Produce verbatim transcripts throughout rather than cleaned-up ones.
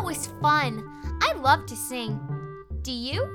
That was fun. I love to sing. Do you?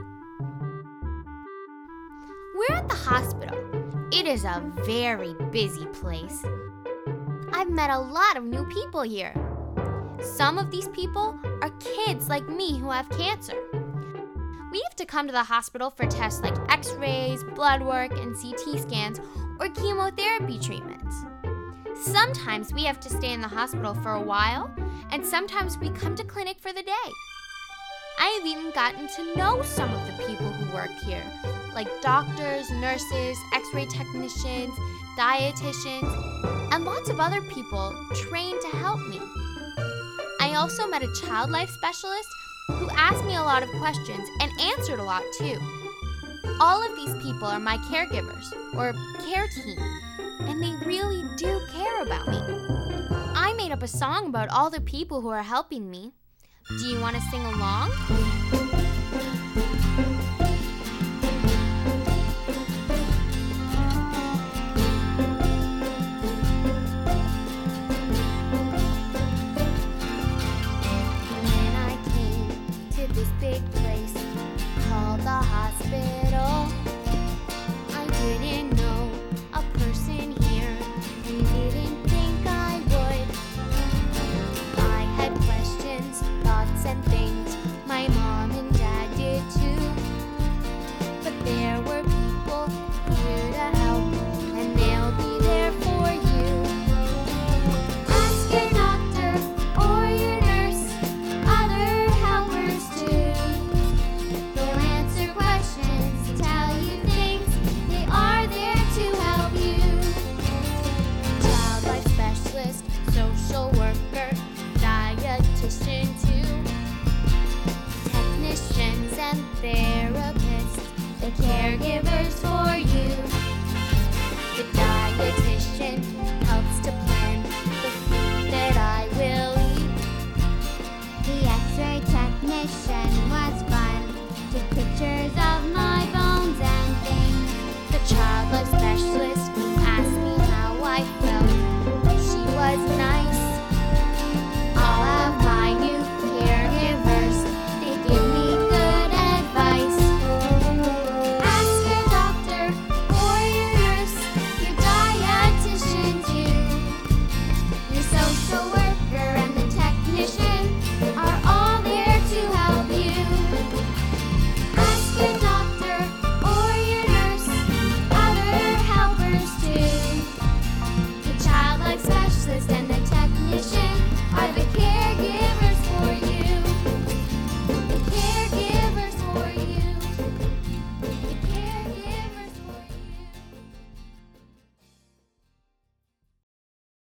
We're at the hospital. It is a very busy place. I've met a lot of new people here. Some of these people are kids like me who have cancer. We have to come to the hospital for tests like x-rays, blood work, and C T scans, or chemotherapy treatments. Sometimes we have to stay in the hospital for a while, and sometimes we come to clinic for the day. I have even gotten to know some of the people who work here, like doctors, nurses, x-ray technicians, dietitians, and lots of other people trained to help me. I also met a child life specialist who asked me a lot of questions and answered a lot too. All of these people are my caregivers, or care team, and they really do care about me. I made up a song about all the people who are helping me. Do you want to sing along?